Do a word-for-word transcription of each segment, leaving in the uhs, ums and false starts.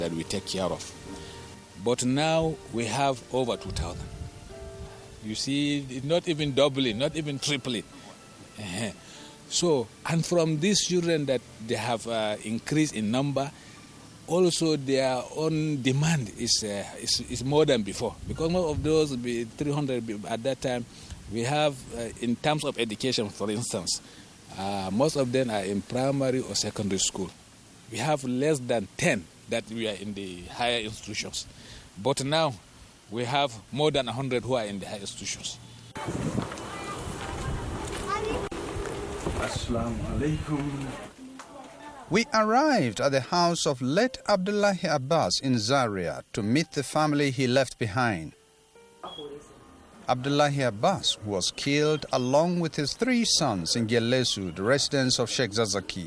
that we take care of. But now we have over two thousand. You see, not even doubling, not even tripling. Uh-huh. So, and from these children that they have uh, increased in number, also their own demand is, uh, is is more than before. Because most of those, three hundred at that time, we have, uh, in terms of education, for instance, uh, most of them are in primary or secondary school. We have less than ten that we are in the higher institutions. But now, we have more than one hundred who are in the higher institutions. Assalamu alaikum. We arrived at the house of late Abdullahi Abbas in Zaria to meet the family he left behind. Abdullahi Abbas was killed along with his three sons in Gelesu, the residence of Sheikh Zazaki.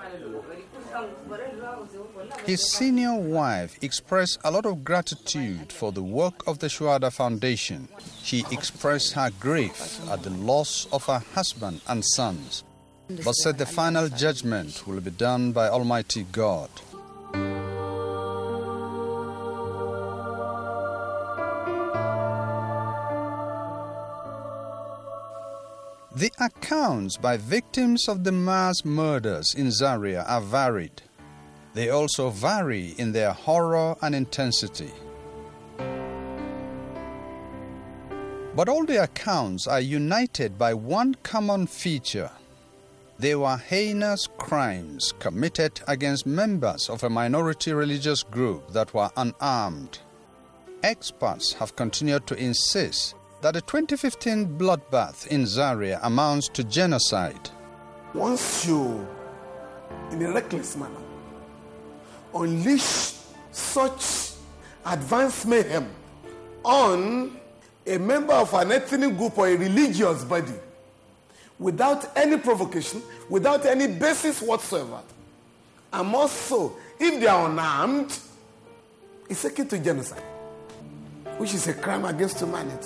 His senior wife expressed a lot of gratitude for the work of the Shuhada Foundation. She expressed her grief at the loss of her husband and sons, but said the final judgment will be done by Almighty God. The accounts by victims of the mass murders in Zaria are varied. They also vary in their horror and intensity. But all the accounts are united by one common feature. They were heinous crimes committed against members of a minority religious group that were unarmed. Experts have continued to insist that the twenty fifteen bloodbath in Zaria amounts to genocide. Once you, in a reckless manner, unleash such advanced mayhem on a member of an ethnic group or a religious body without any provocation, without any basis whatsoever, and more so, if they are unarmed, it's akin to genocide, which is a crime against humanity.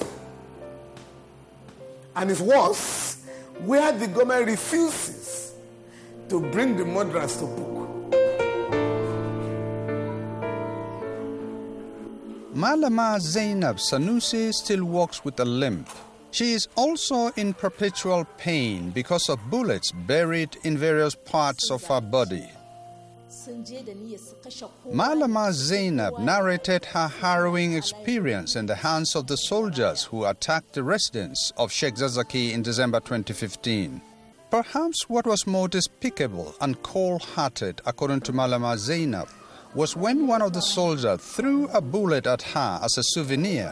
And it's worse, where the government refuses to bring the murderers to book. Malama Zainab Sanusi still walks with a limp. She is also in perpetual pain because of bullets buried in various parts of her body. Malama Zainab narrated her harrowing experience in the hands of the soldiers who attacked the residence of Sheikh Zazaki in December twenty fifteen. Perhaps what was more despicable and cold-hearted, according to Malama Zainab, was when one of the soldiers threw a bullet at her as a souvenir.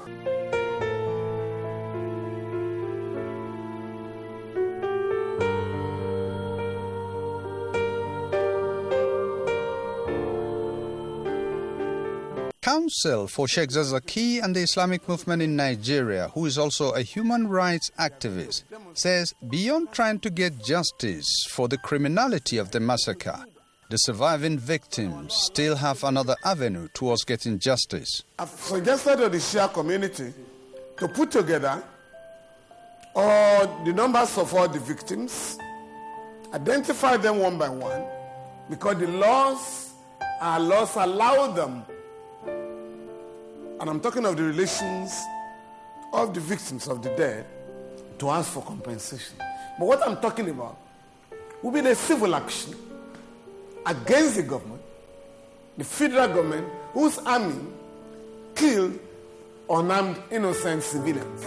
Counsel for Sheikh Zazaki and the Islamic movement in Nigeria, who is also a human rights activist, says beyond trying to get justice for the criminality of the massacre, the surviving victims still have another avenue towards getting justice. I've suggested to the Shia community to put together all the numbers of all the victims, identify them one by one, because the laws, our laws allow them, and I'm talking of the relations of the victims of the dead, to ask for compensation. But what I'm talking about will be the civil action against the government, the federal government, whose army killed unarmed innocent civilians.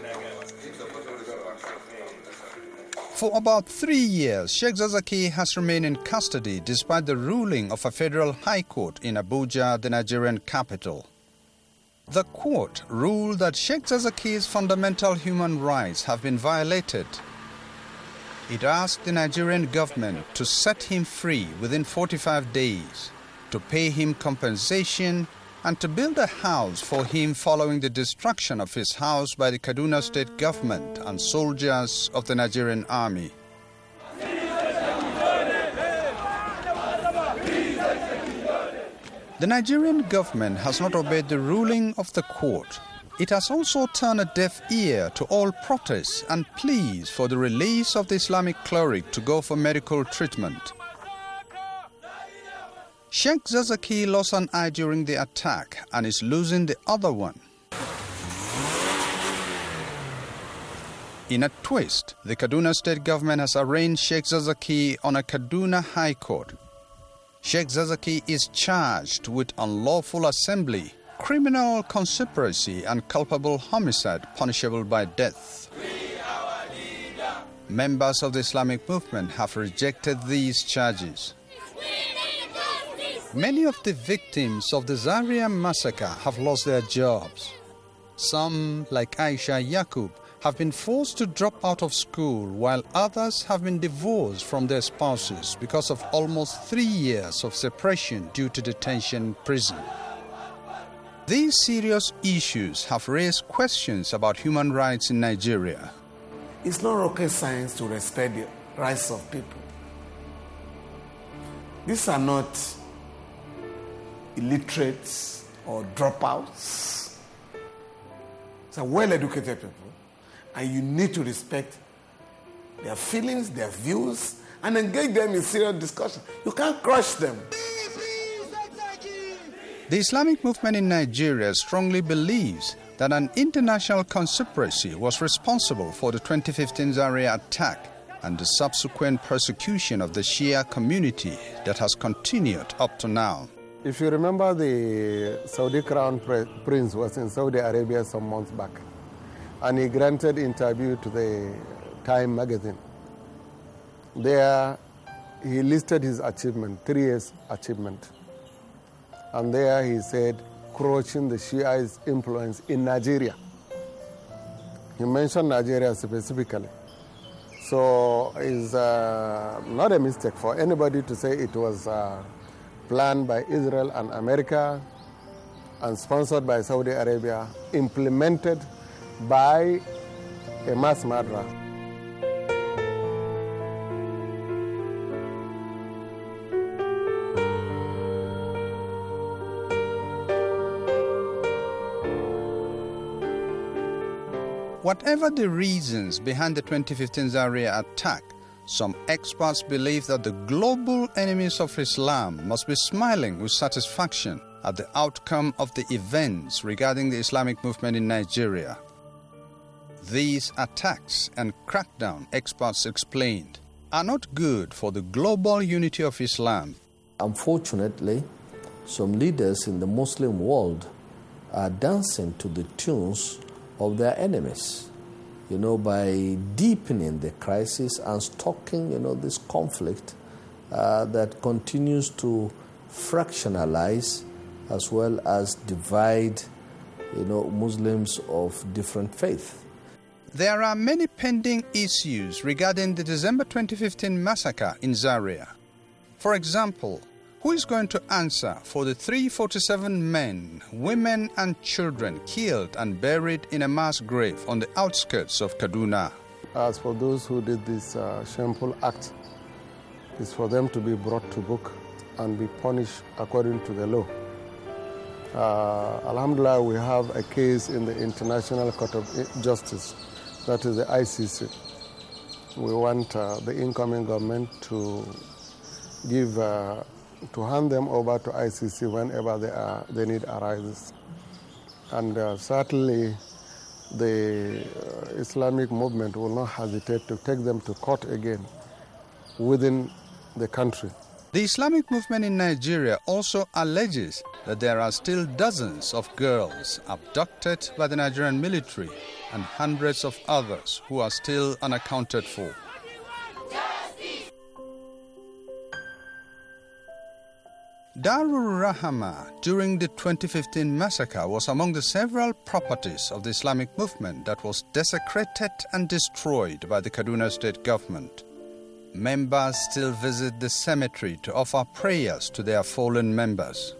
For about three years, Sheikh Zazaki has remained in custody despite the ruling of a federal high court in Abuja, the Nigerian capital. The court ruled that Sheikh Zazaki's fundamental human rights have been violated. It asked the Nigerian government to set him free within forty-five days, to pay him compensation, and to build a house for him following the destruction of his house by the Kaduna State government and soldiers of the Nigerian army. The Nigerian government has not obeyed the ruling of the court. It has also turned a deaf ear to all protests and pleas for the release of the Islamic cleric to go for medical treatment. Sheikh Zakzaki lost an eye during the attack and is losing the other one. In a twist, the Kaduna State government has arraigned Sheikh Zakzaki on a Kaduna High Court. Sheikh Zakzaki is charged with unlawful assembly, criminal conspiracy and culpable homicide punishable by death. Members of the Islamic movement have rejected these charges. Many of the victims of the Zaria massacre have lost their jobs. Some, like Aisha Yaqub, have been forced to drop out of school, while others have been divorced from their spouses because of almost three years of separation due to detention in prison. These serious issues have raised questions about human rights in Nigeria. It's not rocket science to respect the rights of people. These are not illiterates or dropouts. These are well-educated people. And you need to respect their feelings, their views, and engage them in serious discussion. You can't crush them. The Islamic movement in Nigeria strongly believes that an international conspiracy was responsible for the twenty fifteen Zaria attack and the subsequent persecution of the Shia community that has continued up to now. If you remember, the Saudi Crown Prince was in Saudi Arabia some months back, and he granted interview to the Time magazine. There, he listed his achievement, three years achievement. And there he said, crushing the Shiites' influence in Nigeria. He mentioned Nigeria specifically. So it's uh, not a mistake for anybody to say it was uh, planned by Israel and America and sponsored by Saudi Arabia, implemented by a mass murderer. Whatever the reasons behind the twenty fifteen Zaria attack, some experts believe that the global enemies of Islam must be smiling with satisfaction at the outcome of the events regarding the Islamic movement in Nigeria. These attacks and crackdown, experts explained, are not good for the global unity of Islam. Unfortunately, some leaders in the Muslim world are dancing to the tunes of their enemies, you know, by deepening the crisis and stoking, you know, this conflict uh, that continues to fractionalize as well as divide, you know, Muslims of different faith. There are many pending issues regarding the December twenty fifteen massacre in Zaria. For example, who is going to answer for the three hundred forty-seven men, women and children killed and buried in a mass grave on the outskirts of Kaduna? As for those who did this uh, shameful act, it's for them to be brought to book and be punished according to the law. Uh, Alhamdulillah, we have a case in the International Court of Justice, that is the I C C. We want uh, the incoming government to give, uh, to hand them over to I C C whenever they are, the need arises. And uh, certainly the uh, Islamic movement will not hesitate to take them to court again within the country. The Islamic movement in Nigeria also alleges that there are still dozens of girls abducted by the Nigerian military and hundreds of others who are still unaccounted for. Darul Rahama during the twenty fifteen massacre was among the several properties of the Islamic movement that was desecrated and destroyed by the Kaduna State government. Members still visit the cemetery to offer prayers to their fallen members.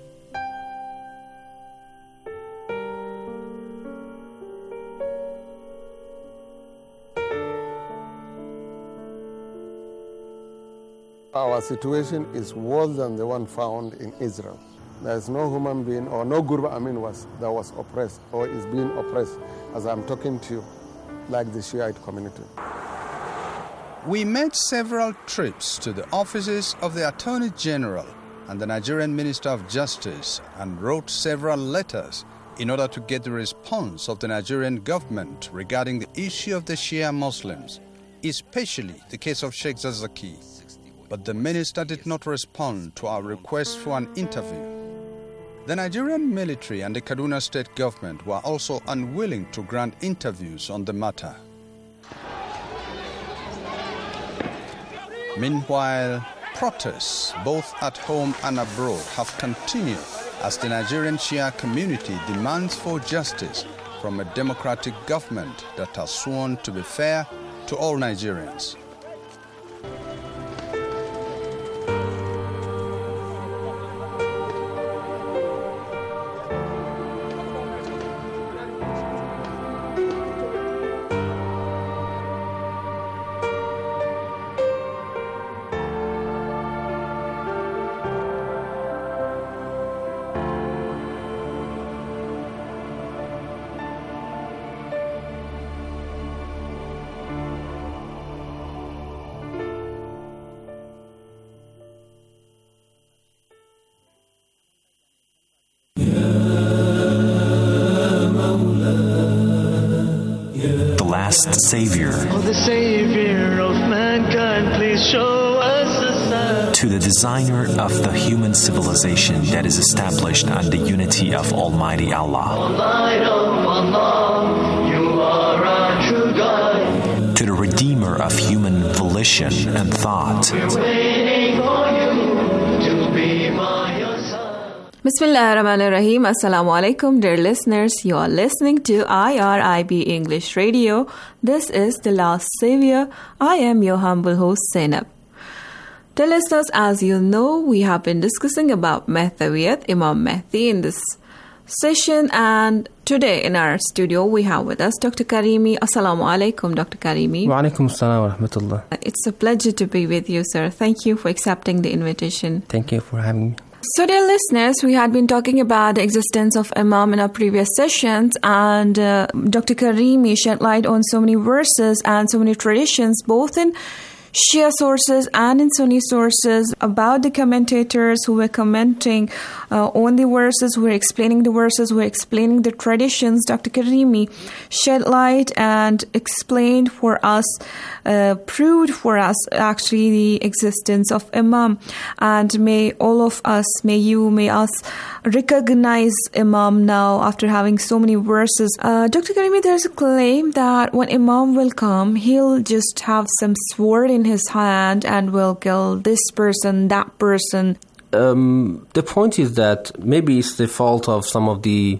Our situation is worse than the one found in Israel. There is no human being or no Gurba Amin was, that was oppressed or is being oppressed as I'm talking to you, like the Shiite community. We made several trips to the offices of the Attorney General and the Nigerian Minister of Justice and wrote several letters in order to get the response of the Nigerian government regarding the issue of the Shia Muslims, especially the case of Sheikh Zakzaky. But the minister did not respond to our request for an interview. The Nigerian military and the Kaduna state government were also unwilling to grant interviews on the matter. Meanwhile, protests, both at home and abroad, have continued as the Nigerian Shia community demands for justice from a democratic government that has sworn to be fair to all Nigerians. Savior. Oh, the Savior of mankind, please show us a sign. To the designer of the human civilization that is established on the unity of Almighty Allah. O light of Allah, you are our true guide. To the redeemer of human volition and thought. We're waiting for you to be by your side. Bismillah ar-Rahman ar-Rahim. Assalamu alaikum, dear listeners. You are listening to I R I B English Radio. This is The Last Savior. I am your humble host, Zainab. Dear listeners, as you know, we have been discussing about Mahdawiyat, Imam Mahdi, in this session. And today in our studio, we have with us Doctor Karimi. Assalamu alaikum, Doctor Karimi. Wa alaikum assalam wa rahmatullah. It's a pleasure to be with you, sir. Thank you for accepting the invitation. Thank you for having me. So, dear listeners, we had been talking about the existence of Imam in our previous sessions, and uh, Doctor Karimi shed light on so many verses and so many traditions, both in Shia sources and in Sunni sources, about the commentators who were commenting uh, on the verses, who were explaining the verses, who were explaining the traditions. Doctor Karimi shed light and explained for us, uh, proved for us actually the existence of Imam. And may all of us, may you, may us recognize Imam now after having so many verses. Uh, Doctor Karimi, there's a claim that when Imam will come, he'll just have some sword in his hand and will kill this person, that person. Um, the point is that maybe it's the fault of some of the,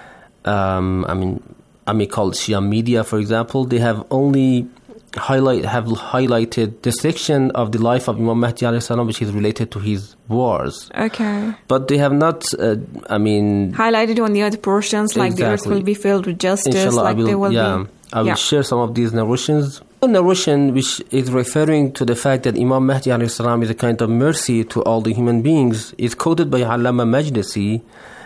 um, I mean, I may call it Shia media, for example. They have only highlight have highlighted the section of the life of Imam Mahdi alayhi salam which is related to his wars. Okay. But they have not, uh, I mean... highlighted on the other portions, like exactly. the earth will be filled with justice, Inshallah, like I will, they will yeah, be... I will yeah. share some of these narrations. One narration which is referring to the fact that Imam Mahdi alayhi salam is a kind of mercy to all the human beings is quoted by Allama Majlisi,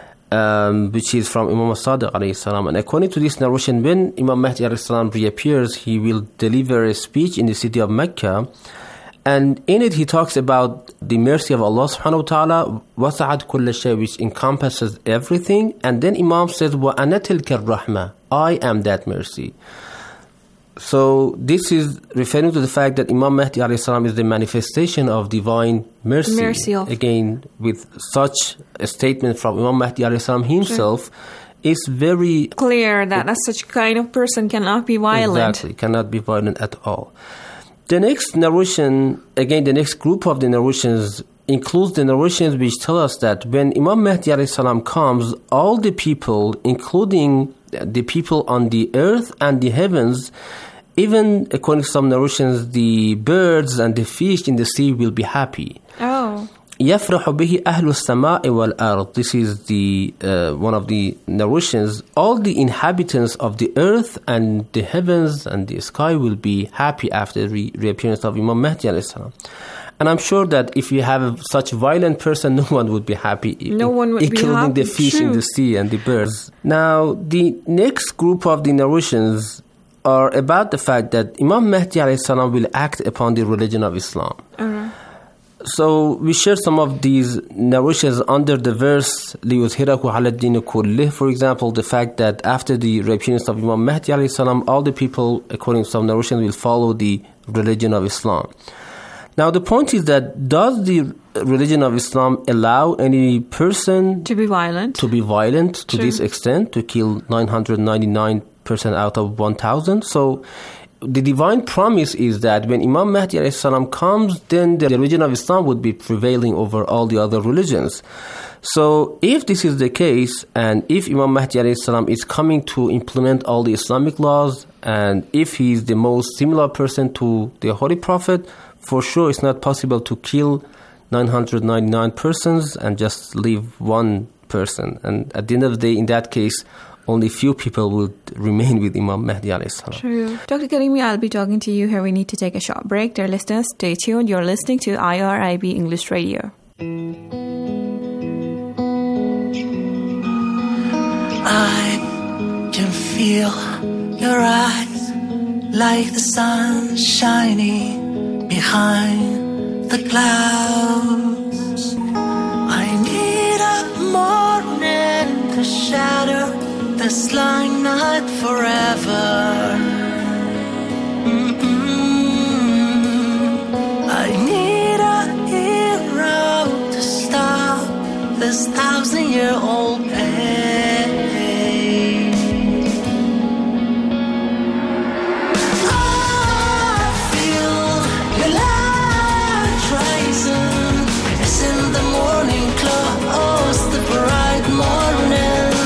um, which is from Imam Sadiq alayhi salam. And according to this narration, when Imam Mahdi alayhi salam reappears, he will deliver a speech in the city of Mecca. And in it, he talks about the mercy of Allah subhanahu wa ta'ala, وَسَعَدْ كُلَّ شَيْءٍ, which encompasses everything. And then Imam says, وَأَنَا تِلْكَ الرَّحْمَةِ, I am that mercy. So this is referring to the fact that Imam Mahdi alayhi salam is the manifestation of divine mercy. Mercy of... Again, with such a statement from Imam Mahdi alayhi salam himself, sure. It's very... clear that a such kind of person cannot be violent. Exactly, cannot be violent at all. The next narration, again, the next group of the narrations includes the narrations which tell us that when Imam Mahdi alayhi salam comes, all the people, including the people on the earth and the heavens, even according to some narrations, the birds and the fish in the sea will be happy. Oh. يَفْرَحُ بِهِ أَهْلُ السَّمَاءِ وَالْأَرْضِ. This is the uh, one of the narrations. All the inhabitants of the earth and the heavens and the sky will be happy after the re- reappearance of Imam Mahdi alayhi salam. And I'm sure that if you have such a violent person, no one would be happy. No one would be happy. Including the fish True. in the sea and the birds. Now, the next group of the narrations are about the fact that Imam Mahdi alayhi salam will act upon the religion of Islam. Uh-huh. So we share some of these narrations under the verse لِيُظْهِرَهُ عَلَى الدِّينِ كُلِّهِ. For example, the fact that after the reappearance of Imam Mahdi alayhi salam, all the people, according to some narrations, will follow the religion of Islam. Now the point is that does the religion of Islam allow any person to be violent, to be violent to True. this extent, to kill nine hundred ninety-nine percent out of one thousand? So the divine promise is that when Imam Mahdi alayhi salam comes, then the religion of Islam would be prevailing over all the other religions. So if this is the case, and if Imam Mahdi alayhi salam is coming to implement all the Islamic laws, and if he is the most similar person to the Holy Prophet, for sure it's not possible to kill nine hundred ninety-nine persons and just leave one person. And at the end of the day, in that case, only few people would remain with Imam Mahdi alayhi salam. True. Doctor Karimi, I'll be talking to you here. We need to take a short break. Dear listeners, stay tuned. You're listening to I R I B English Radio. I can feel your eyes like the sun shining behind the clouds. I need a morning to shatter this long night forever. Mm-mm. I need a hero to stop this thousand-year-old pain. I feel your light rising. It's in the morning close, the bright morning.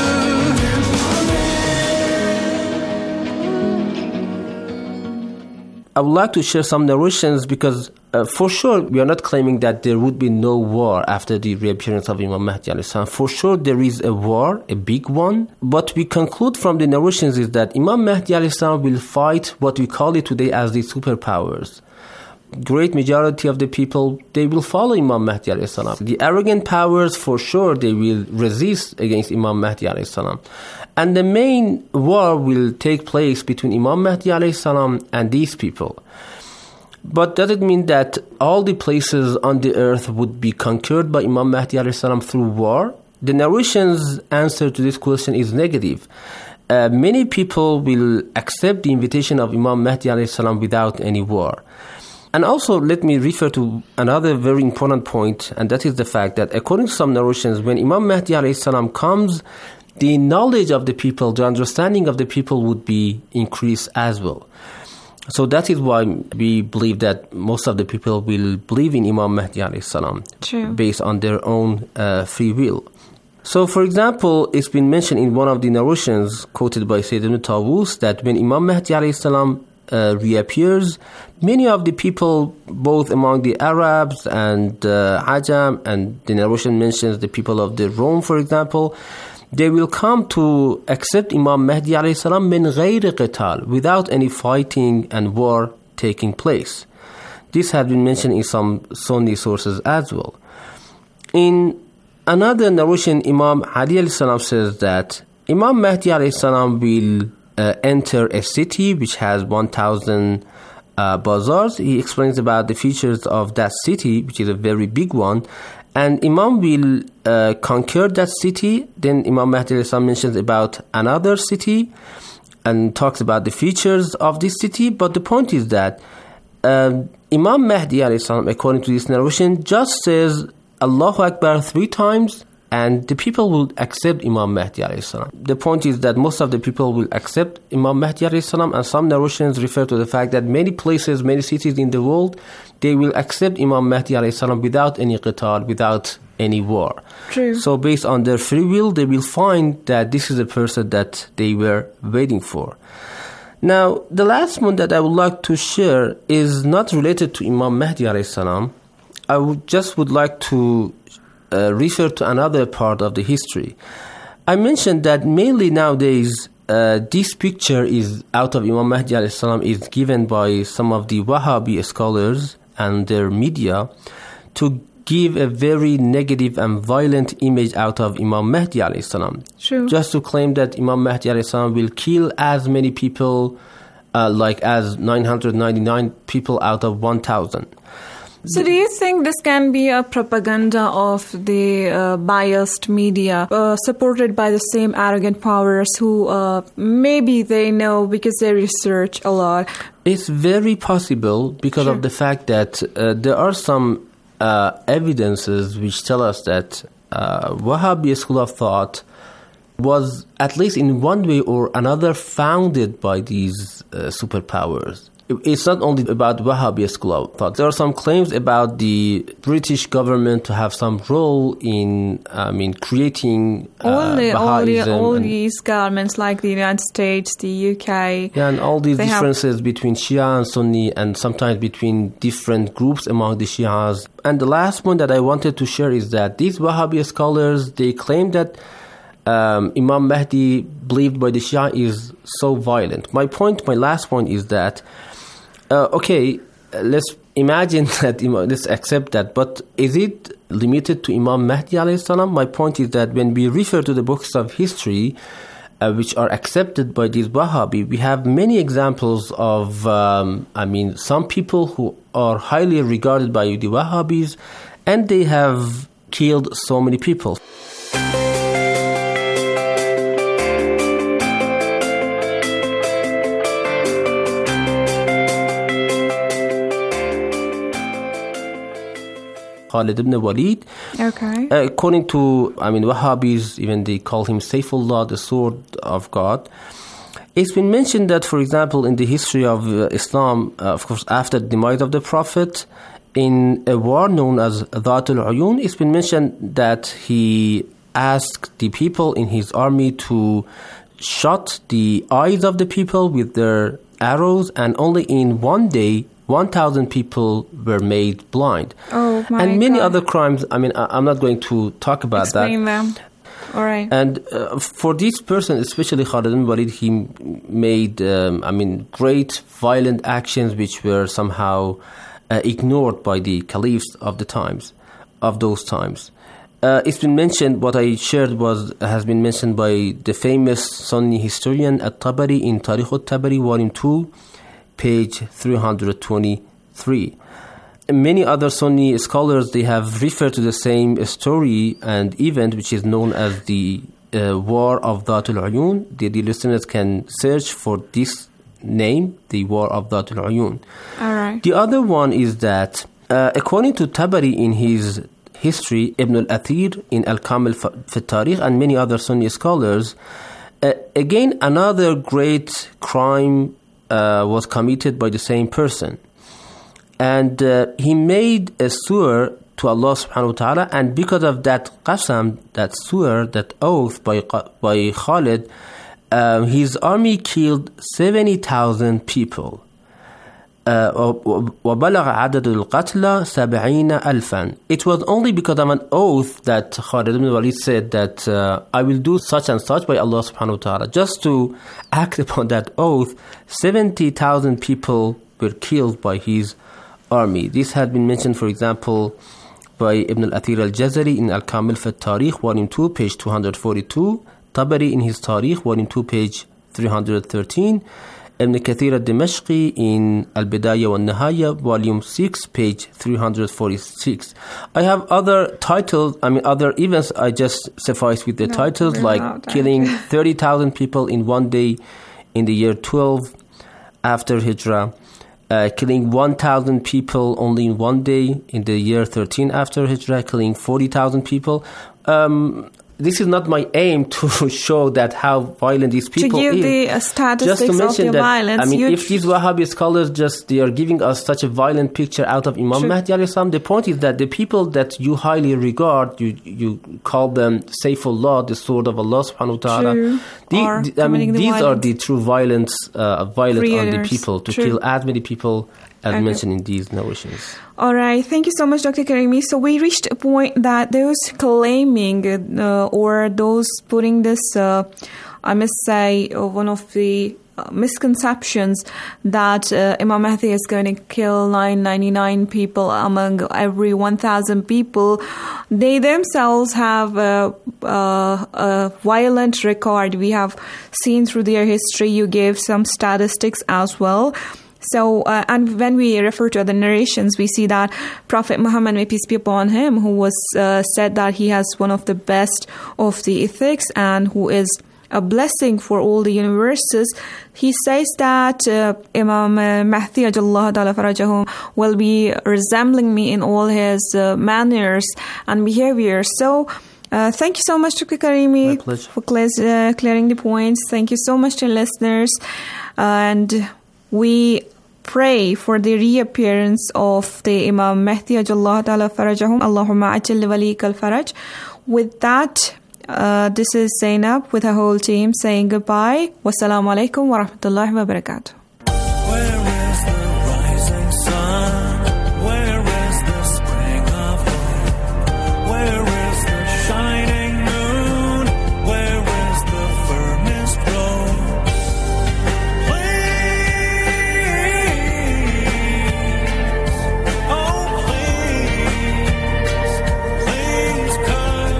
I would like to share some narrations because uh, for sure we are not claiming that there would be no war after the reappearance of Imam Mahdi alayhi salam. For sure there is a war, a big one. What we conclude from the narrations is that Imam Mahdi alayhi salam will fight what we call it today as the superpowers. Great majority of the people, they will follow Imam Mahdi alayhi salam. The arrogant powers, for sure, they will resist against Imam Mahdi alayhi salam. And the main war will take place between Imam Mahdi alayhi salam and these people. But does it mean that all the places on the earth would be conquered by Imam Mahdi alayhi salam through war? The narration's answer to this question is negative. Uh, many people will accept the invitation of Imam Mahdi alayhi salam without any war. And also, let me refer to another very important point, and that is the fact that according to some narrations, when Imam Mahdi alayhi salam comes, the knowledge of the people, the understanding of the people would be increased as well. So that is why we believe that most of the people will believe in Imam Mahdi alayhi salam based on their own uh, free will. So, for example, it's been mentioned in one of the narrations quoted by Sayyidina Tawus that when Imam Mahdi alayhi salam Uh, reappears, many of the people, both among the Arabs and uh, Ajam, and the narration mentions the people of the Rome, for example, they will come to accept Imam Mahdi alayhi salam min ghayri qital, without any fighting and war taking place. This has been mentioned in some Sunni sources as well. In another narration, Imam Ali alayhi salam says that Imam Mahdi alayhi salam will Uh, enter a city which has one thousand uh, bazaars. He explains about the features of that city, which is a very big one. And Imam will uh, conquer that city. Then Imam Mahdi mentions about another city and talks about the features of this city. But the point is that uh, Imam Mahdi, according to this narration, just says Allahu Akbar three times, and the people will accept Imam Mahdi alayhi salam. The point is that most of the people will accept Imam Mahdi alayhi salam, and some narrations refer to the fact that many places, many cities in the world, they will accept Imam Mahdi alayhi salam without any qital, without any war. True. So based on their free will, they will find that this is the person that they were waiting for. Now, the last one that I would like to share is not related to Imam Mahdi alayhi salam. I would just would like to Uh, refer to another part of the history. I mentioned that mainly nowadays uh, this picture is out of Imam Mahdi alayhi salam is given by some of the Wahhabi scholars and their media to give a very negative and violent image out of Imam Mahdi alayhi salam. True. Just to claim that Imam Mahdi alayhi salam will kill as many people uh, like as nine hundred ninety-nine people out of one thousand. So do you think this can be a propaganda of the uh, biased media uh, supported by the same arrogant powers who uh, maybe they know because they research a lot? It's very possible because Sure. of the fact that uh, there are some uh, evidences which tell us that uh, Wahhabi school of thought was, at least in one way or another, founded by these uh, superpowers. It's not only about Wahhabi school of thought. There are some claims about the British government to have some role in, I mean, creating uh, all the, all, the, Baha'ism all and- these governments like the United States, the U K. Yeah, and all these They have- differences between Shia and Sunni, and sometimes between different groups among the Shias. And the last point that I wanted to share is that these Wahhabi scholars, they claim that um, Imam Mahdi, believed by the Shia, is so violent. My point, my last point is that, uh, okay, uh, let's imagine that, Imam- let's accept that, but is it limited to Imam Mahdi alayhi salam? My point is that when we refer to the books of history, Uh, which are accepted by these Wahhabi, we have many examples of, um, I mean, some people who are highly regarded by the Wahhabis, and they have killed so many people. Khalid ibn Walid. Okay. Uh, according to, I mean, Wahhabis, even they call him Saifullah, the sword of God. It's been mentioned that, for example, in the history of uh, Islam, uh, of course, after the demise of the Prophet, in a war known as Dhatul Uyun, it's been mentioned that he asked the people in his army to shot the eyes of the people with their arrows, and only in one day, one thousand people were made blind. Oh, my and many God. other crimes. I mean, I, I'm not going to talk about Explain that. them. All right. And uh, for this person, especially Khalid ibn Walid, he m- made, um, I mean, great violent actions which were somehow uh, ignored by the caliphs of the times, of those times. Uh, it's been mentioned, what I shared was has been mentioned by the famous Sunni historian At-Tabari in Tarikh al-Tabari, Volume two, page three hundred twenty-three. Many other Sunni scholars, they have referred to the same story and event, which is known as the uh, War of Dhatul Uyun. The, the listeners can search for this name, the War of Dhatul Uyun. All right. The other one is that, uh, according to Tabari in his history, Ibn al-Athir in Al-Kamil fi Tarikh, and many other Sunni scholars, uh, again, another great crime uh, was committed by the same person. And uh, he made a surah to Allah subhanahu wa ta'ala, and because of that qasam, that surah, that oath by, by Khalid, um, his army killed seventy thousand people. Uh, وَبَلَغَ عَدَدُ الْقَتْلَى سَبْعِينَ أَلْفًا. It was only because of an oath that Khalid ibn Walid said that uh, I will do such and such by Allah subhanahu wa ta'ala. Just to act upon that oath, seventy thousand people were killed by his army. This had been mentioned, for example, by Ibn al-Athir al-Jazari in Al-Kamil fi Tarikh, Volume two, page two hundred forty-two, Tabari in his Tarikh, Volume two, page three hundred thirteen, Ibn Kathir al-Dimashqi in Al-Bidayah wa Nihaya, Volume six, page three hundred forty-six. I have other titles, I mean other events, I just suffice with the No, titles, we're like not killing done. thirty thousand people in one day in the year twelve after Hijrah, uh, killing one thousand people only in one day in the year thirteen after Hijrah, killing forty thousand people. Um, this is not my aim to show that how violent these people to give is. the uh, statistics Just to mention of the that, violence. I mean, you if these Wahhabi scholars just, they are giving us such a violent picture out of Imam Sure. Mahdi alayhi salam, the point is that the people that you highly regard, you you call them Saifullah, the sword of Allah subhanahu wa ta'ala. True. The, Or the- I mean, committing the these are violence. the true violence, uh, violence on the Creators. people, to True. kill as many people as Okay. mentioned in these narrations. All right. Thank you so much, Doctor Karimi. So we reached a point that those claiming uh, or those putting this, uh, I must say, uh, one of the uh, misconceptions that uh, Imam Mahdi is going to kill nine hundred ninety-nine people among every one thousand people. They themselves have a, a, a violent record. We have seen through their history. You gave some statistics as well. So, uh, and when we refer to other narrations, we see that Prophet Muhammad, may peace be upon him, who was uh, said that he has one of the best of the ethics and who is a blessing for all the universes, he says that uh, Imam uh, Mahdi Ajallahu Ta'ala Farajahum will be resembling me in all his uh, manners and behavior. So, uh, thank you so much, Doctor Karimi, for clear, uh, clearing the points. Thank you so much to listeners. Uh, and we pray for the reappearance of the Imam Mahdi Ajallahu Ta'ala Farajahum. Allahumma ajil walik al-faraj. With that, Uh, this is Zainab with her whole team saying goodbye. Wassalamu alaikum wa rahmatullahi wa barakatuh. Where is the rising sun? Where is the spring of hope? Where is the shining moon? Where is the firmest road? Please, oh please, please come.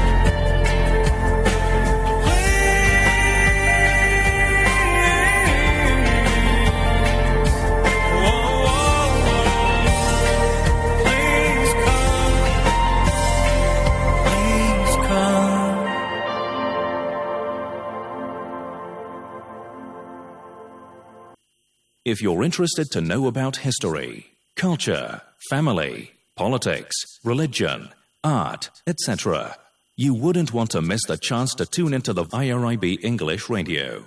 If you're interested to know about history, culture, family, politics, religion, art, et cetera, you wouldn't want to miss the chance to tune into the I R I B English Radio.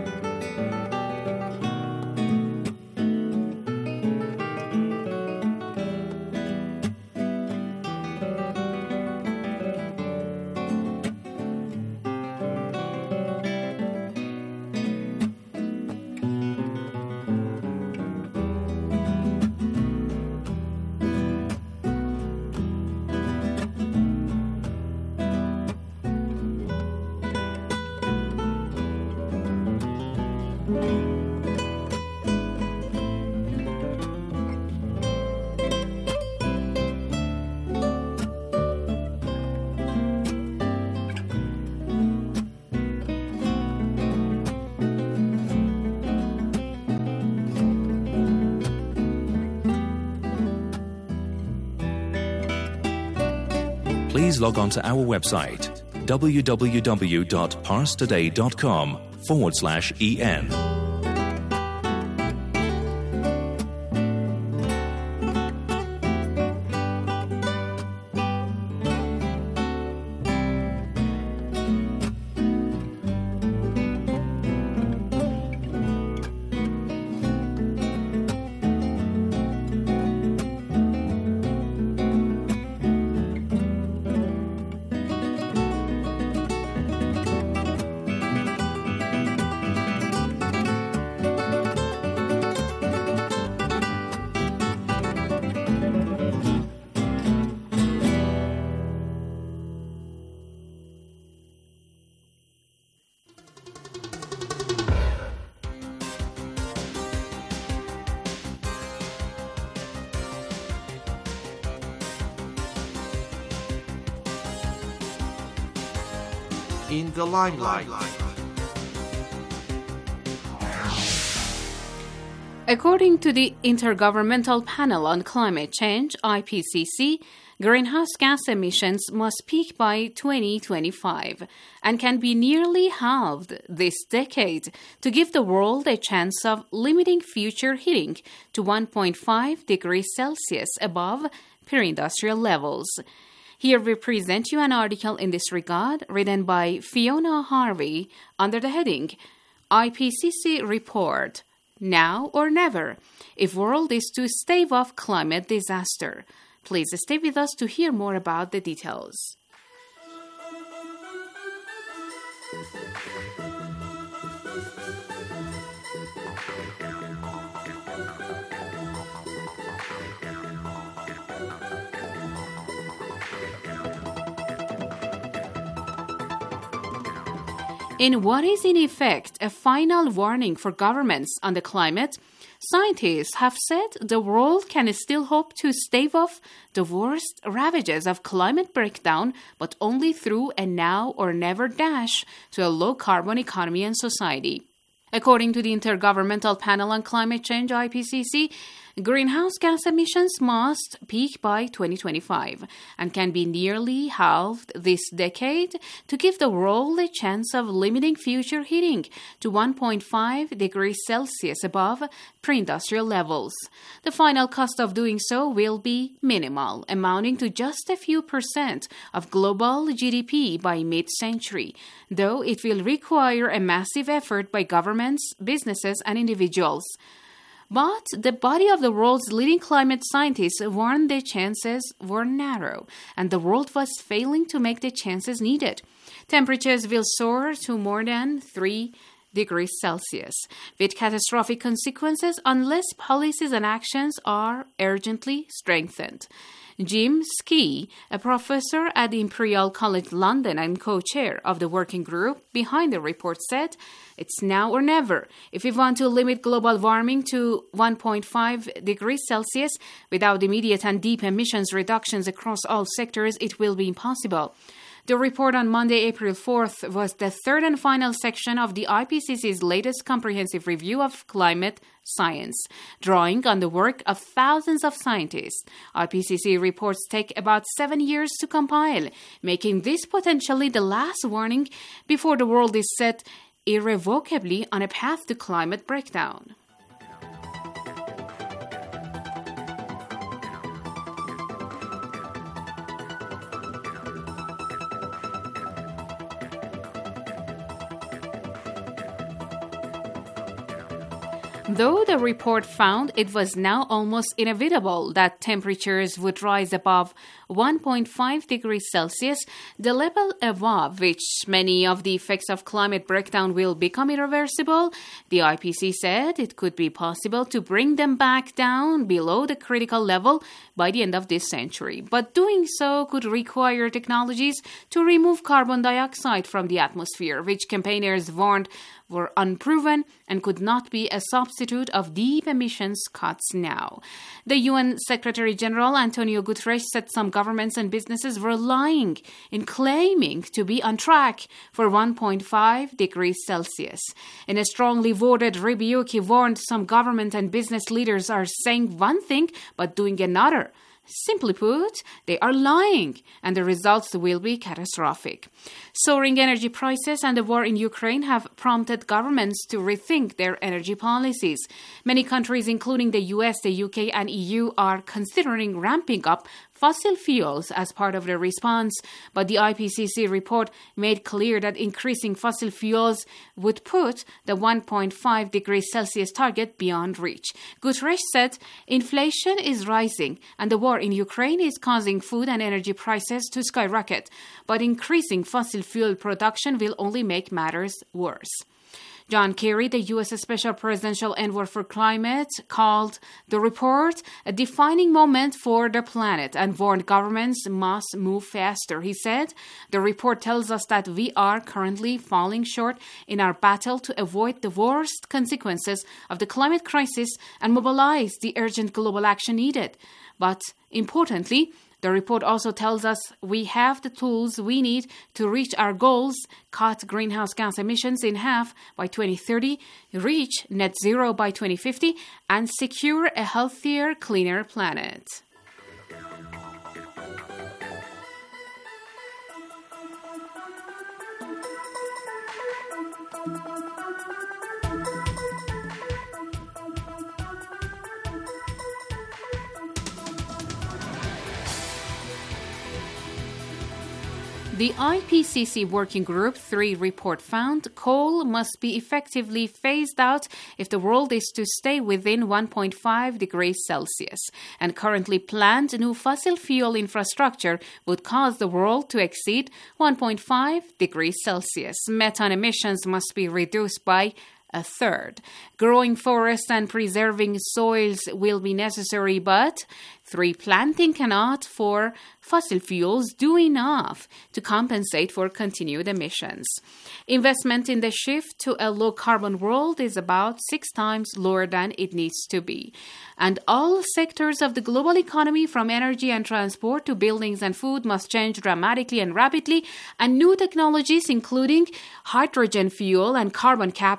Please log on to our website, www.parstoday.com forward slash en. In the limelight. According to the Intergovernmental Panel on Climate Change, I P C C, greenhouse gas emissions must peak by twenty twenty-five and can be nearly halved this decade to give the world a chance of limiting future heating to one point five degrees Celsius above pre-industrial levels. Here we present you an article in this regard written by Fiona Harvey under the heading I P C C Report, Now or Never, if world is to stave off climate disaster. Please stay with us to hear more about the details. In what is in effect a final warning for governments on the climate, scientists have said the world can still hope to stave off the worst ravages of climate breakdown, but only through a now or never dash to a low-carbon economy and society. According to the Intergovernmental Panel on Climate Change, I P C C, greenhouse gas emissions must peak by twenty twenty-five and can be nearly halved this decade to give the world a chance of limiting future heating to one point five degrees Celsius above pre-industrial levels. The final cost of doing so will be minimal, amounting to just a few percent of global G D P by mid-century, though it will require a massive effort by governments, businesses, and individuals. But the body of the world's leading climate scientists warned the chances were narrow, and the world was failing to make the chances needed. Temperatures will soar to more than three degrees Celsius, with catastrophic consequences unless policies and actions are urgently strengthened. Jim Skee, a professor at Imperial College London and co-chair of the working group behind the report, said, "It's now or never. If we want to limit global warming to one point five degrees Celsius without immediate and deep emissions reductions across all sectors, it will be impossible." The report on Monday, April fourth, was the third and final section of the I P C C's latest comprehensive review of climate science, drawing on the work of thousands of scientists. I P C C reports take about seven years to compile, making this potentially the last warning before the world is set irrevocably on a path to climate breakdown. Though the report found it was now almost inevitable that temperatures would rise above one point five degrees Celsius, the level above which many of the effects of climate breakdown will become irreversible, the I P C C said it could be possible to bring them back down below the critical level by the end of this century. But doing so could require technologies to remove carbon dioxide from the atmosphere, which campaigners warned were unproven and could not be a substitute of deep emissions cuts now. The U N Secretary General Antonio Guterres said some governments and businesses were lying in claiming to be on track for one point five degrees Celsius. In a strongly worded rebuke, he warned some government and business leaders are saying one thing but doing another. Simply put, they are lying, and the results will be catastrophic. Soaring energy prices and the war in Ukraine have prompted governments to rethink their energy policies. Many countries, including the U S, the U K, and E U, are considering ramping up fossil fuels as part of their response, but the I P C C report made clear that increasing fossil fuels would put the one point five degrees Celsius target beyond reach. Guterres said, "Inflation is rising, and the war in Ukraine is causing food and energy prices to skyrocket, but increasing fossil fuel production will only make matters worse." John Kerry, the U S Special Presidential Envoy for Climate, called the report a defining moment for the planet and warned governments must move faster. He said, "The report tells us that we are currently falling short in our battle to avoid the worst consequences of the climate crisis and mobilize the urgent global action needed. But importantly, the report also tells us we have the tools we need to reach our goals, cut greenhouse gas emissions in half by twenty thirty, reach net zero by twenty fifty, and secure a healthier, cleaner planet." The I P C C Working Group three report found coal must be effectively phased out if the world is to stay within one point five degrees Celsius, and currently planned new fossil fuel infrastructure would cause the world to exceed one point five degrees Celsius. Methane emissions must be reduced by a third. Growing forests and preserving soils will be necessary, but tree planting cannot, for fossil fuels, do enough to compensate for continued emissions. Investment in the shift to a low-carbon world is about six times lower than it needs to be. And all sectors of the global economy, from energy and transport to buildings and food, must change dramatically and rapidly, and new technologies, including hydrogen fuel and carbon capture and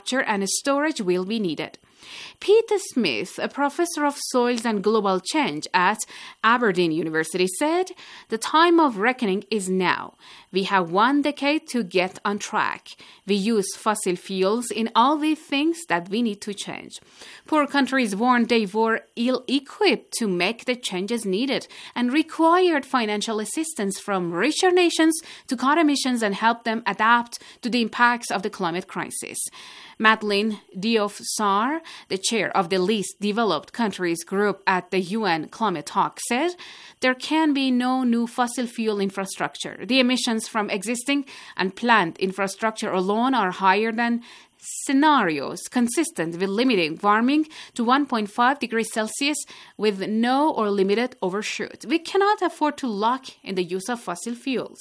storage will be needed. Peter Smith, a professor of soils and global change at Aberdeen University, said, "The time of reckoning is now. We have one decade to get on track. We use fossil fuels in all these things that we need to change." Poor countries warned they were ill-equipped to make the changes needed and required financial assistance from richer nations to cut emissions and help them adapt to the impacts of the climate crisis. Madeleine Diouf-Sarr, the chair of the least developed countries group at the U N Climate Talk, said, "There can be no new fossil fuel infrastructure. The emissions from existing and planned infrastructure alone are higher than scenarios consistent with limiting warming to one point five degrees Celsius with no or limited overshoot. We cannot afford to lock in the use of fossil fuels."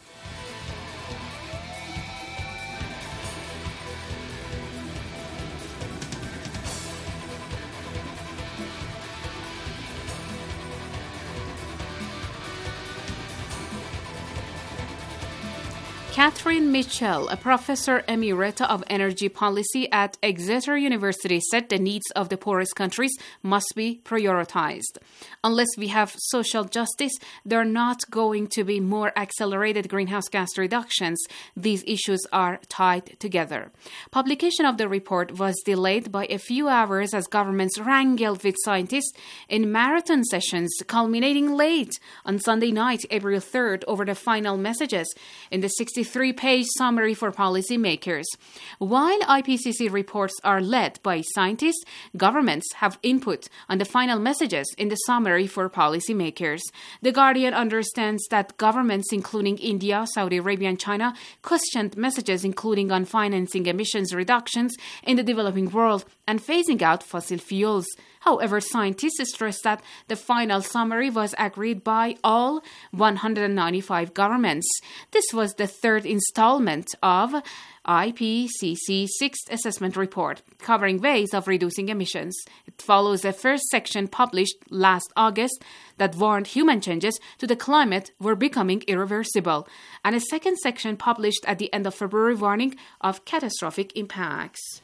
Catherine Mitchell, a professor emerita of energy policy at Exeter University, said the needs of the poorest countries must be prioritized. Unless we have social justice, there are not going to be more accelerated greenhouse gas reductions. These issues are tied together. Publication of the report was delayed by a few hours as governments wrangled with scientists in marathon sessions, culminating late on Sunday night, April third, over the final messages in the sixty-three-page summary for policymakers. While I P C C reports are led by scientists, governments have input on the final messages in the summary for policymakers. The Guardian understands that governments, including India, Saudi Arabia, and China, questioned messages including on financing emissions reductions in the developing world and phasing out fossil fuels. However, scientists stress that the final summary was agreed by all one hundred ninety-five governments. This was the third installment of I P C C's sixth assessment report, covering ways of reducing emissions. It follows a first section published last August that warned human changes to the climate were becoming irreversible, and a second section published at the end of February warning of catastrophic impacts.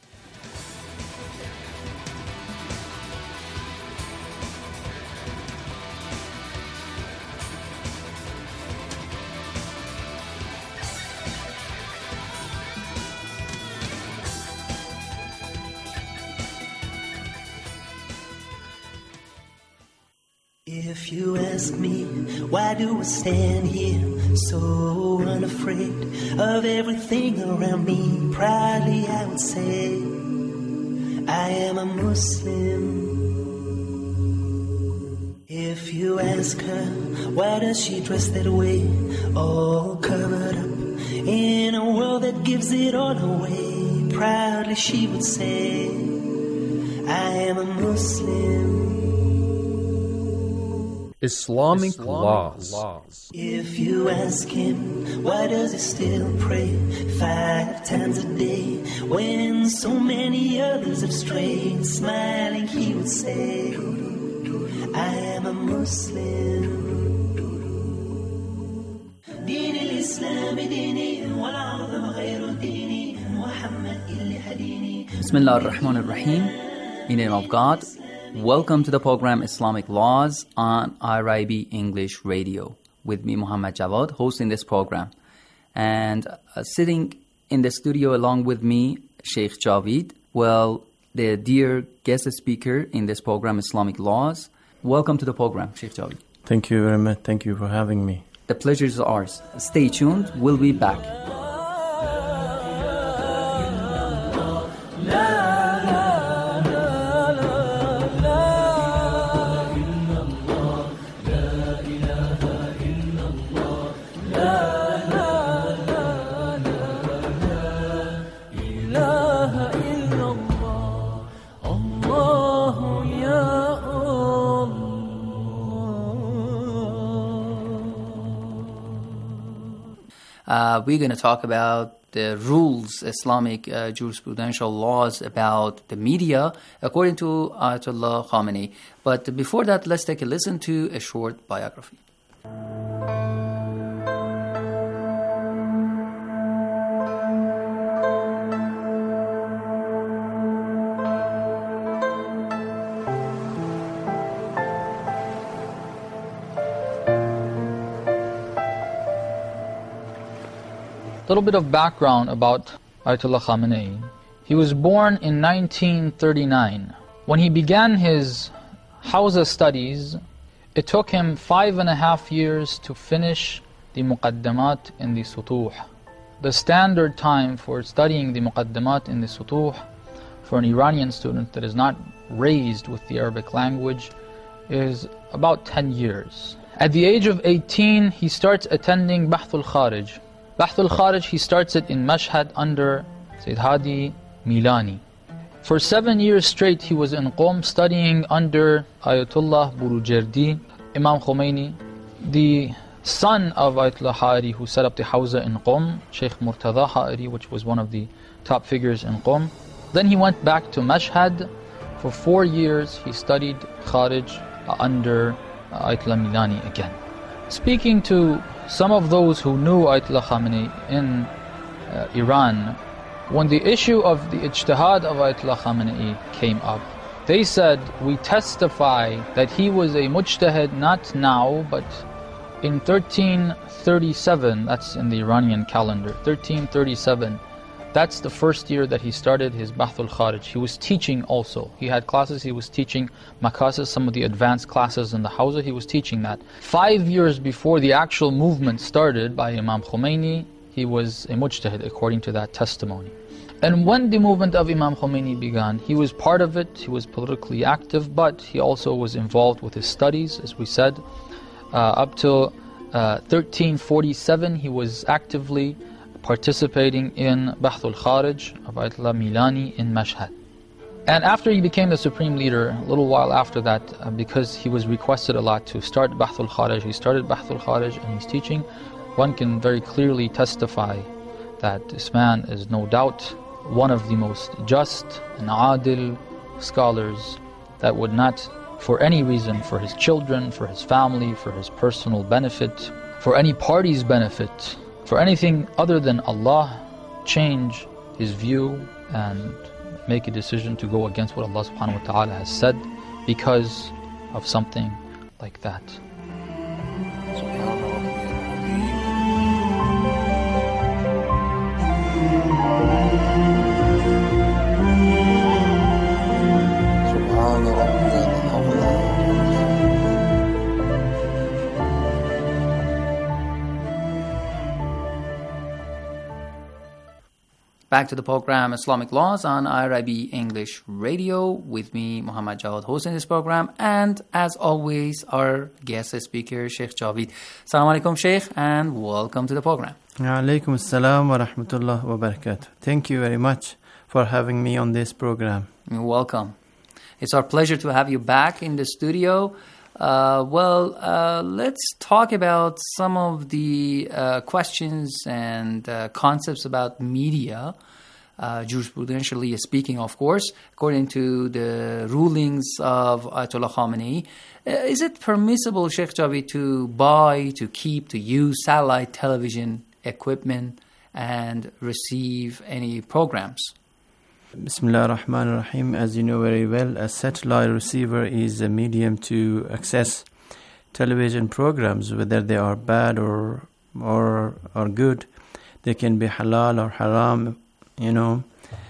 If you ask me, why do I stand here so unafraid of everything around me? Proudly I would say, I am a Muslim. If you ask her, why does she dress that way, all covered up in a world that gives it all away? Proudly she would say, I am a Muslim. Islamic, Islamic laws. laws. If you ask him, why does he still pray five times a day when so many others have strayed? Smiling he would say, I am a Muslim. دين الإسلام ديني والعظم غير ديني محمد اللي هديني. Bismillah ar-Rahman ar-Rahim. In the name of God. Welcome to the program Islamic Laws on I R I B English Radio with me, Muhammad Jawad, hosting this program. And uh, sitting in the studio along with me, Sheikh Javid, well, the dear guest speaker in this program, Islamic Laws. Welcome to the program, Sheikh Javid. Thank you very much. Thank you for having me. The pleasure is ours. Stay tuned. We'll be back. Uh, we're going to talk about the rules, Islamic uh, jurisprudential laws about the media, according to Ayatollah Khamenei. But before that, let's take a listen to a short biography. little bit of background about Ayatollah Khamenei. He was born in nineteen thirty-nine. When he began his Hawza studies, it took him five and a half years to finish the Muqaddamat in the Sutuh. The standard time for studying the Muqaddamat in the Sutuh for an Iranian student that is not raised with the Arabic language is about ten years. At the age of eighteen, he starts attending Bahthul Kharij. Bahthul Kharij, he starts it in Mashhad under Sayyid Hadi Milani. For seven years straight, he was in Qom studying under Ayatollah Burujerdi, Imam Khomeini, the son of Ayatollah Ha'iri, who set up the Hawza in Qom, Sheikh Murtada Ha'iri, which was one of the top figures in Qom. Then he went back to Mashhad. For four years, he studied Kharij under Ayatollah Milani again. Speaking to some of those who knew Ayatollah Khamenei in uh, Iran, when the issue of the ijtihad of Ayatollah Khamenei came up, they said, we testify that he was a mujtahid not now, but in thirteen thirty-seven, that's in the Iranian calendar, thirteen thirty-seven, that's the first year that he started his Bahthul Kharij. He was teaching also. He had classes, he was teaching Makasis, some of the advanced classes in the Hawza, he was teaching that. Five years before the actual movement started by Imam Khomeini, he was a mujtahid according to that testimony. And when the movement of Imam Khomeini began, he was part of it, he was politically active, but he also was involved with his studies, as we said. Uh, up till uh, thirteen forty-seven, he was actively participating in Bahthul Kharij of Ayatollah Milani in Mashhad. And after he became the supreme leader, a little while after that, uh, because he was requested a lot to start Bahthul Kharij, he started Bahthul Kharij and he's teaching. One can very clearly testify that this man is no doubt one of the most just and adil scholars that would not, for any reason, for his children, for his family, for his personal benefit, for any party's benefit, for anything other than Allah, change his view and make a decision to go against what Allah subhanahu wa ta'ala has said because of something like that. Back to the program Islamic Laws on I R I B English Radio with me, Muhammad Jawad, hosting this program, and as always, our guest speaker, Sheikh Javid. Assalamu alaikum, Sheikh, and welcome to the program. Alaikum assalam wa rahmatullah wa barakatuh. Thank you very much for having me on this program. You're welcome. It's our pleasure to have you back in the studio. Uh, well, uh, let's talk about some of the uh, questions and uh, concepts about media, uh, jurisprudentially speaking, of course, according to the rulings of Ayatollah Khamenei. Uh, is it permissible, Sheikh Javid, to buy, to keep, to use satellite television equipment and receive any programs? Bismillah ar-Rahman ar-Rahim. As you know very well, a satellite receiver is a medium to access television programs, whether they are bad or or or good. They can be halal or haram, you know.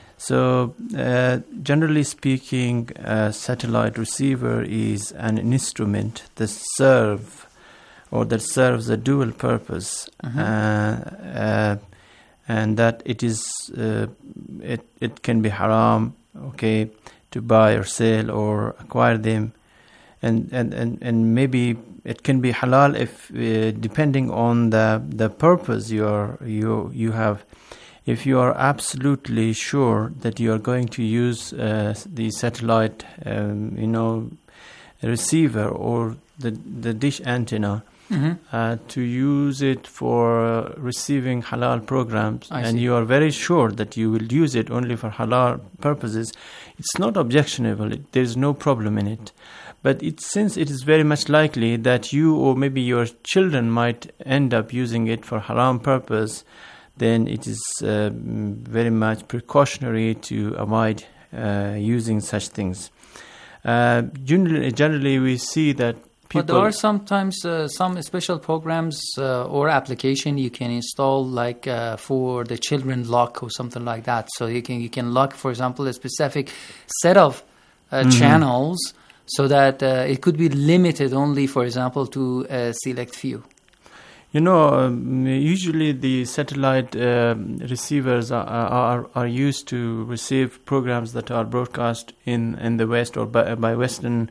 So, uh, generally speaking, a satellite receiver is an instrument that serve or that serves a dual purpose. Mm-hmm. Uh, uh, and that it is uh, it it can be haram, okay, to buy or sell or acquire them, and and and, and maybe it can be halal if uh, depending on the the purpose you are you you have. If you are absolutely sure that you are going to use uh, the satellite, um, you know, receiver or the the dish antenna. Mm-hmm. Uh, to use it for uh, receiving halal programs, I and see. You are very sure that you will use it only for halal purposes, it's not objectionable. It, there's no problem in it. But it, since it is very much likely that you or maybe your children might end up using it for haram purpose, then it is uh, very much precautionary to avoid uh, using such things. Uh, generally, generally, we see that people. But there are sometimes uh, some special programs uh, or application you can install, like uh, for the children lock or something like that. So you can you can lock, for example, a specific set of uh, Mhm. channels, so that uh, it could be limited only, for example, to a select few. You know, um, usually the satellite um receivers are, are are used to receive programs that are broadcast in, in the West or by, by Western,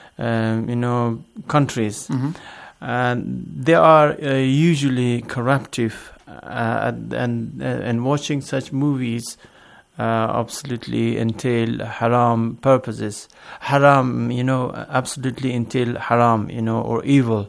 um, you know, countries, Mhm. and they are uh, usually corruptive, uh, and and, uh, and watching such movies uh, absolutely entail haram purposes. Haram, you know, absolutely entail haram, you know, or evil.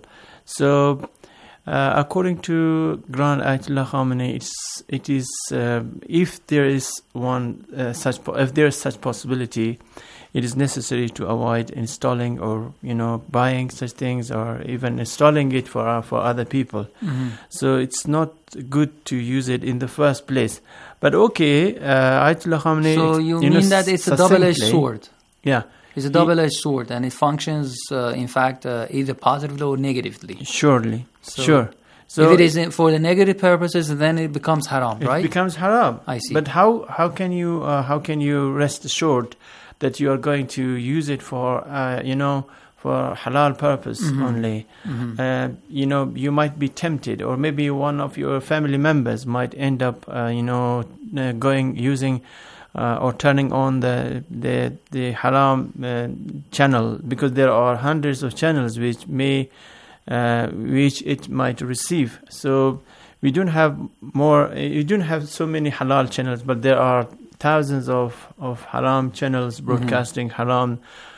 So. Uh, according to Grand Ayatollah Khamenei, it's, it is uh, if there is one uh, such po- if there is such possibility, it is necessary to avoid installing or you know buying such things or even installing it for uh, for other people. Mhm. So it's not good to use it in the first place. But okay, uh, Ayatollah Khamenei. So you, you mean know, that it's a double-edged succinctly- sword? Yeah. It's a double-edged sword, and it functions, uh, in fact, uh, either positively or negatively. Surely, So sure. So if it is in- for the negative purposes, then it becomes haram, it right? becomes haram. I see. But how how can you uh, how can you rest assured that you are going to use it for uh, you know for halal purpose Mhm. only? Mhm. Uh, you know you might be tempted, or maybe one of your family members might end up uh, you know uh, going using. Uh, or turning on the the the haram uh, channel, because there are hundreds of channels which may uh, which it might receive. So we don't have more. You don't have so many halal channels, but there are thousands of of haram channels broadcasting haram,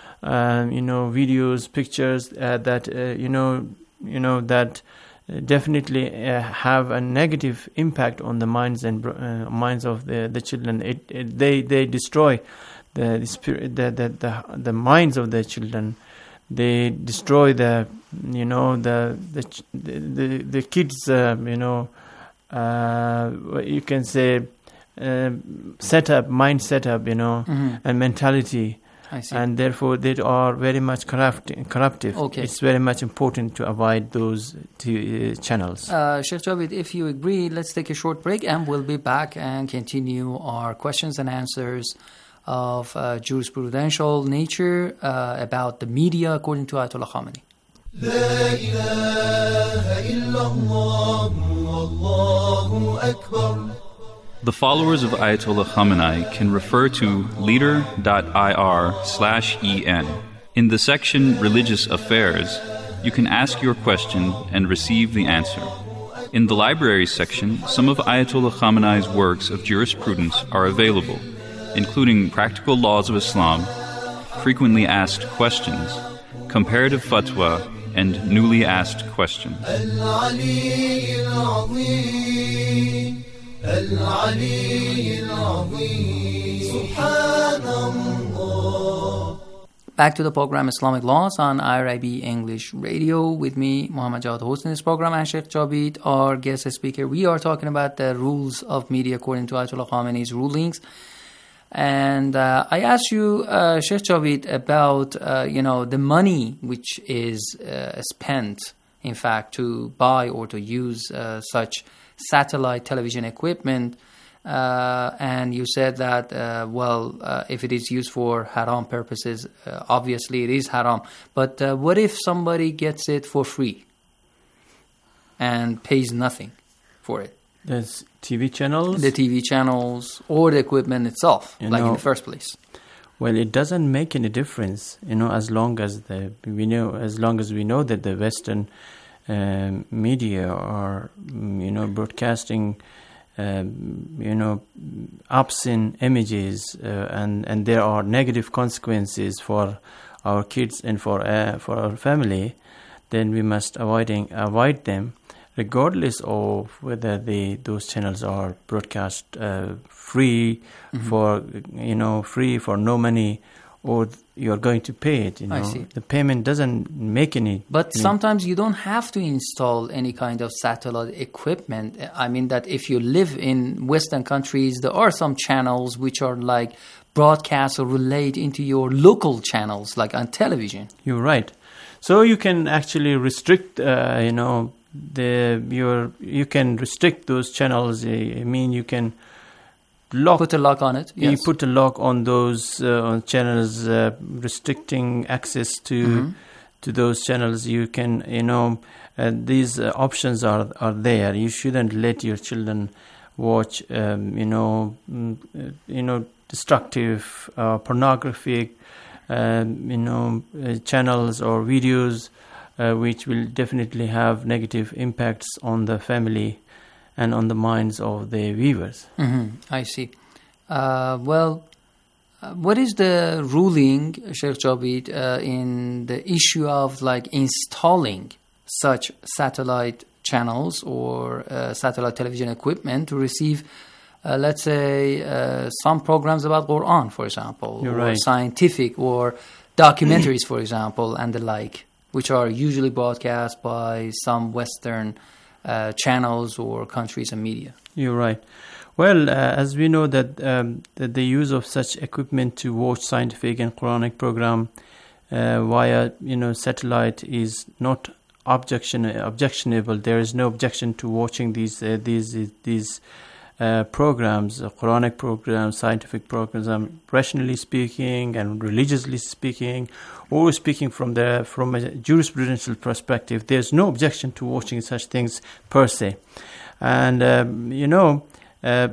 um, you know, videos, pictures uh, that uh, you know you know that. Uh, definitely uh, have a negative impact on the minds and uh, minds of the the children. It, it they they destroy the the, spirit, the the the the minds of the children. They destroy the you know the the ch- the, the, the kids uh, you know uh, you can say uh, setup mind setup you know Mhm. and mentality. I see. And therefore, they are very much corrupt, corruptive. Okay. It's very much important to avoid those t- uh, channels. Uh, Sheikh Javed, if you agree, let's take a short break and we'll be back and continue our questions and answers of uh, jurisprudential nature uh, about the media according to Ayatollah Khamenei. لا إله إلا الله والله أكبر. The followers of Ayatollah Khamenei can refer to leader.ir slash en. In the section Religious Affairs, you can ask your question and receive the answer. In the Libraries section, some of Ayatollah Khamenei's works of jurisprudence are available, including Practical Laws of Islam, Frequently Asked Questions, Comparative Fatwa, and Newly Asked Questions. العلي العظيم العلي العظيم سبحان الله. Back to the program Islamic Laws on I R I B English Radio with me, Muhammad Jawad, hosting this program, and Sheikh Jabit, our guest speaker. We are talking about the rules of media according to Ayatollah Khamenei's rulings. And uh, I asked you, uh, Sheikh Jabit, about uh, you know the money which is uh, spent, in fact, to buy or to use uh, such satellite television equipment. Uh, and you said that, uh, well, uh, if it is used for haram purposes, uh, obviously it is haram. But uh, what if somebody gets it for free and pays nothing for it? There's T V channels. The T V channels or the equipment itself, You like know, in the first place. Well, it doesn't make any difference, you know, as long as the we know, as long as we know that the Western um, media are, mm, you know, broadcasting, um, you know, obscene images, uh, and and there are negative consequences for our kids and for uh, for our family, then we must avoiding avoid them, regardless of whether the those channels are broadcast uh, free Mhm. for you know free for no money, or you're going to pay it. You know, I see. the payment doesn't make any. But any- sometimes you don't have to install any kind of satellite equipment. I mean that if you live in Western countries, there are some channels which are like broadcast or relate into your local channels, like on television. You're right. So you can actually restrict, uh, you know, the your you can restrict those channels. I mean, you can lock, put a lock on it. Yes. You put a lock on those uh, channels, uh, restricting access to Mm-hmm. to those channels. You can, you know, uh, these uh, options are are there. You shouldn't let your children watch, um, you know, mm, uh, you know, destructive, uh, pornographic, um, you know, uh, channels or videos, uh, which will definitely have negative impacts on the family and on the minds of the viewers. Mm-hmm. I see. Uh, well, uh, what is the ruling, Sheikh Javid, uh, in the issue of like installing such satellite channels or uh, satellite television equipment to receive, uh, let's say, uh, some programs about Quran, for example, You're or right. scientific or documentaries, for example, and the like, which are usually broadcast by some Western uh, channels or countries and media. You're right. Well, uh, as we know that, um, that the use of such equipment to watch scientific and Quranic program uh, via, you know, satellite is not objection objectionable. There is no objection to watching these uh, these these uh, programs, uh, Quranic programs, scientific programs. Um, rationally speaking and religiously speaking, or speaking from the from a jurisprudential perspective, there's no objection to watching such things per se. And um, you know, uh,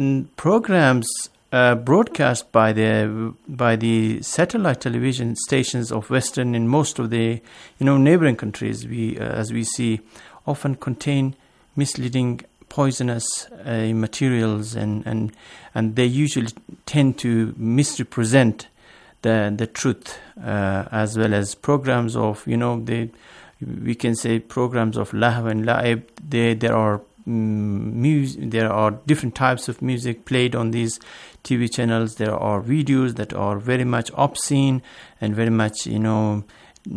programs uh, broadcast by the by the satellite television stations of Western and most of the you know neighboring countries, we uh, as we see, often contain misleading, poisonous uh, materials, and, and and they usually tend to misrepresent the the truth, uh, as well as programs of you know the we can say programs of lahw and la'ib. They there are Mm, music, there are different types of music played on these T V channels. There are videos that are very much obscene and very much, you know,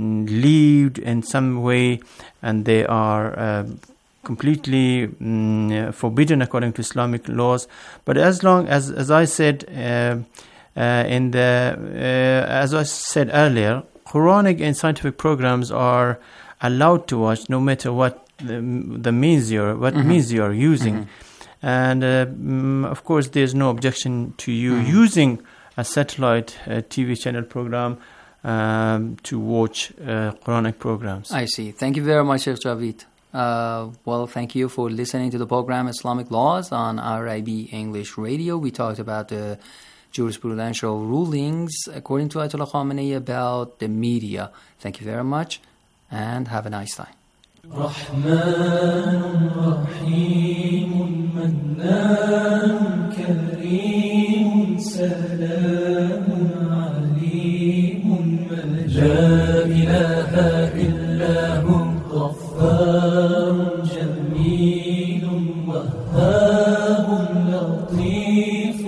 lewd in some way, and they are uh, completely mm, forbidden according to Islamic laws. But as long as, as I said uh, uh, in the, uh, as I said earlier, Quranic and scientific programs are allowed to watch no matter what the, the means you're what mm-hmm. means you're using, mm-hmm. and uh, mm, of course there's no objection to you mm-hmm. using a satellite uh, T V channel program um, to watch uh, Quranic programs. I see. Thank you very much, Sheikh Javid. Uh, well, thank you for listening to the program Islamic Laws on R I B English Radio. We talked about the jurisprudential rulings according to Ayatollah Khamenei about the media. Thank you very much, and have a nice time. رحمن رحيم منان كريم سلام عليم مجيد لا إله إلا هو غفار جميل وهاب لطيف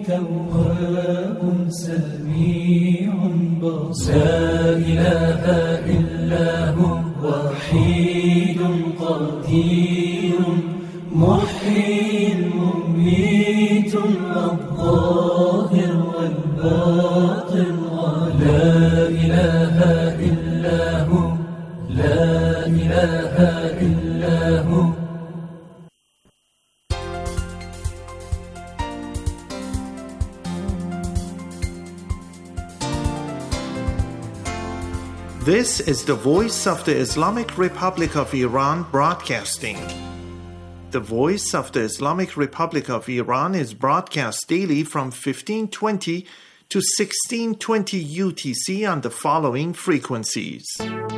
تواب سميع بصير لا إله إلا هو وحيد قدير محيي مميت الظاهر والباطن لا إله إلا هو لا إله إلا هو. This is the voice of the Islamic Republic of Iran broadcasting. The voice of the Islamic Republic of Iran is broadcast daily from fifteen twenty to sixteen twenty U T C on the following frequencies.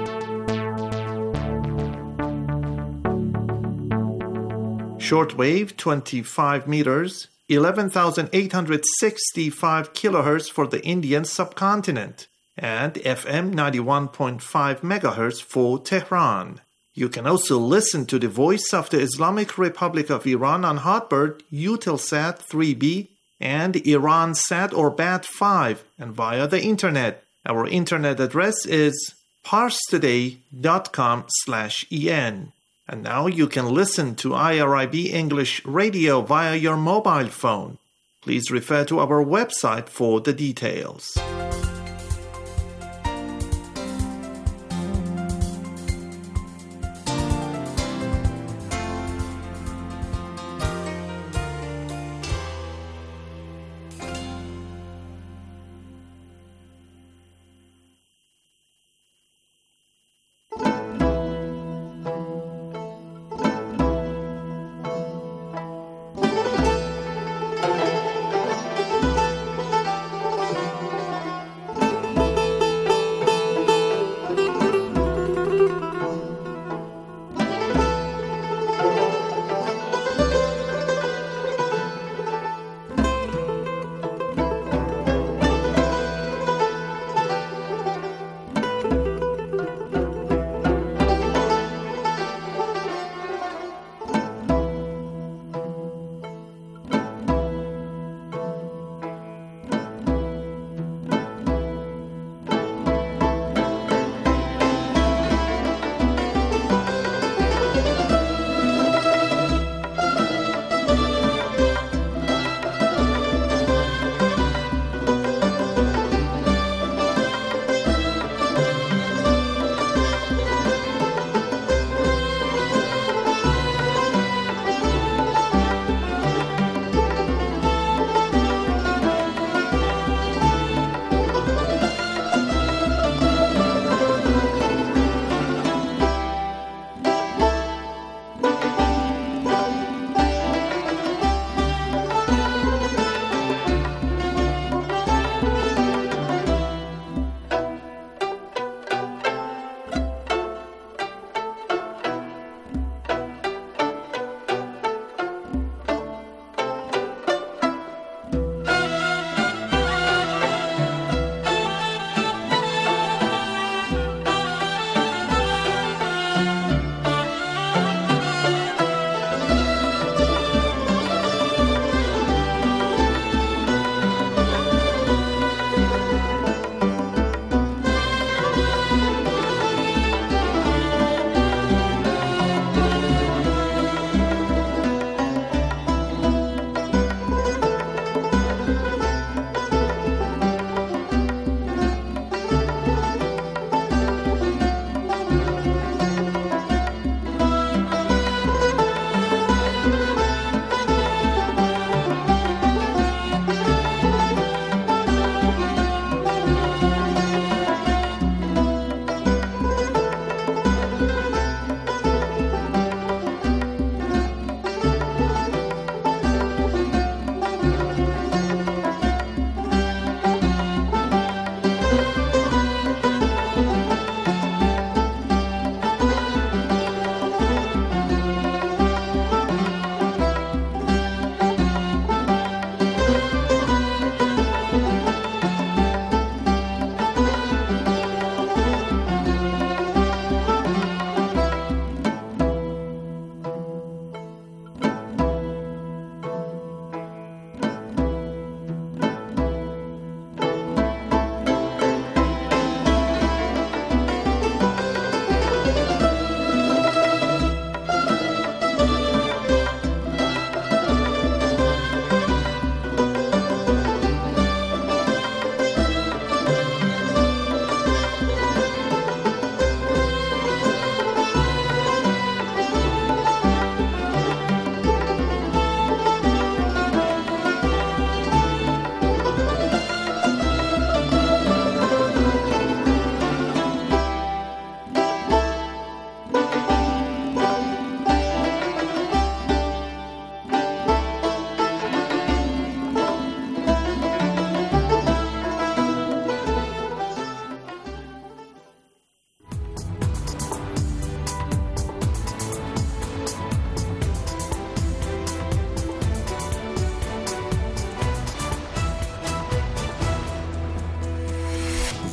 Shortwave twenty-five meters, eleven thousand eight hundred sixty-five kilohertz for the Indian subcontinent, and F M ninety-one point five megahertz for Tehran. You can also listen to the voice of the Islamic Republic of Iran on Hotbird, Eutelsat three B, and Iransat or B A T five, and via the internet. Our internet address is parstoday dot com slash en. And now you can listen to I R I B English Radio via your mobile phone. Please refer to our website for the details.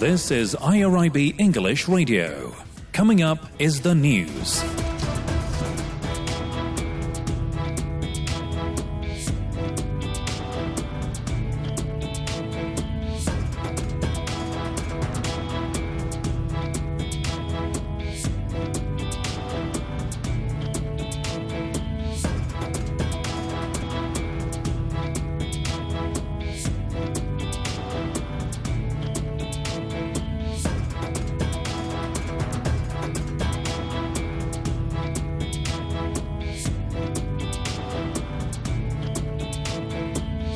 This is I R I B English Radio. Coming up is the news.